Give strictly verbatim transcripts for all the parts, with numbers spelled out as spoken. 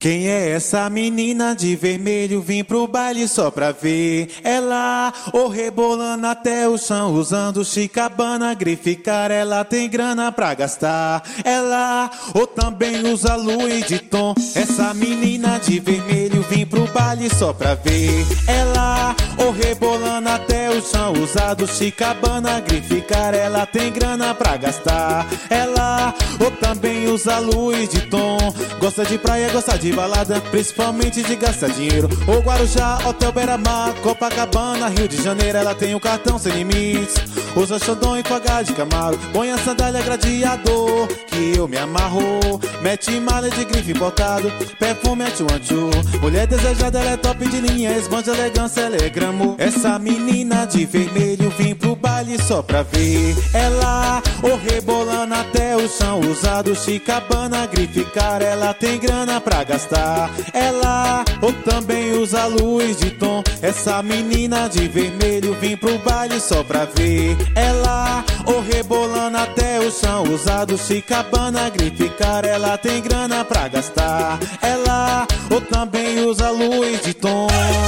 Quem é essa menina de vermelho? Vim pro baile só pra ver ela, ou rebolando até o chão, usando chicabana, grificar. Ela tem grana pra gastar, ela, ou também usa Louis Vuitton. Essa menina de vermelho, vim pro baile só pra ver ela, ou rebolando até o chão, usando chicabana, grificar. Ela tem grana pra gastar, ela, ou também usa Louis Vuitton. Gosta de praia, gosta de balada, principalmente de gastar dinheiro. O Guarujá, Hotel Beira-Mar, Copacabana, Rio de Janeiro. Ela tem o cartão sem limites, usa Xandão e F de Camaro. Põe a sandália Gladiador, que eu me amarro. Mete malha de grife importado, perfume é tchuanchu. Mulher desejada, ela é top de linha, esbanja elegância, ela é gramo. Essa menina de vermelho, vim pro baile só pra ver ela, ou rebolando até o chão, usado chicabana, grificar. Ela tem grana pra gastar, ela, ou também usa Louis Vuitton. Essa menina de vermelho, vim pro baile só pra ver ela, ou rebolando até o chão, usado chicabana, grificar. Ela tem grana pra gastar, ela, ou também usa Louis Vuitton.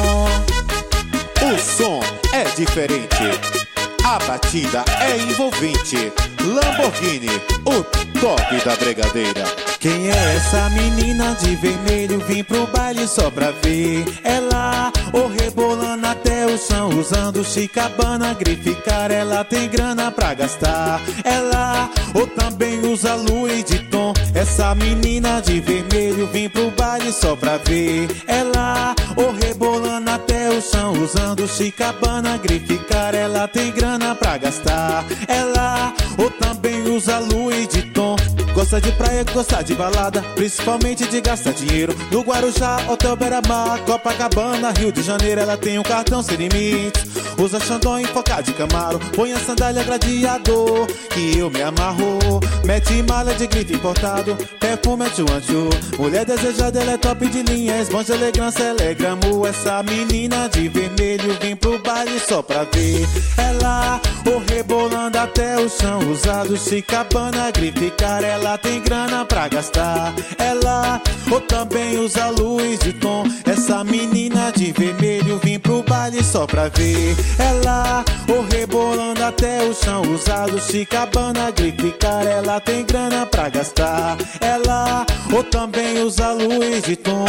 O som é diferente, a batida é envolvente. Lamborghini, o top da bregadeira. Quem é essa menina de vermelho? Vim pro baile só pra ver ela, ou rebolando até o chão, usando chicabana, grificar. Ela tem grana pra gastar, ela, ou também usa Louis Vuitton. Essa menina de vermelho, vim pro baile só pra ver ela, ou rebolando até o chão, usando chicabana, grificar. Ela tem grana pra gastar, ela, ou também usa Louis Vuitton. Gosta de praia, gosta de balada, principalmente de gastar dinheiro. No Guarujá, Hotel Beira-Mar, Copacabana, Rio de Janeiro. Ela tem um cartão sem limites, usa Xandão e F de Camaro. Põe a sandália Gladiador, que eu me amarro. Mete malha de grife importado, perfume é tchuanchu. Mulher desejada, ela é top de linha, esbanja elegância, ela é gramo. Essa menina de vermelho, vim pro baile só pra ver ela, ou rebolando até o chão, usado chicabana, grificar. Ela tem grana pra gastar, ela, ou também usa Louis Vuitton. Essa menina de vermelho, vim pro baile só pra ver ela, ou rebolando até o chão, usado chicabana, grificar. Ela tem grana pra gastar, ela, ou também usa Louis Vuitton.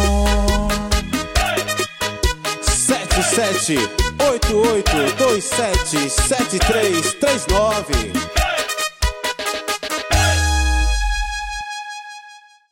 Sete sete oito oito dois sete sete três três nove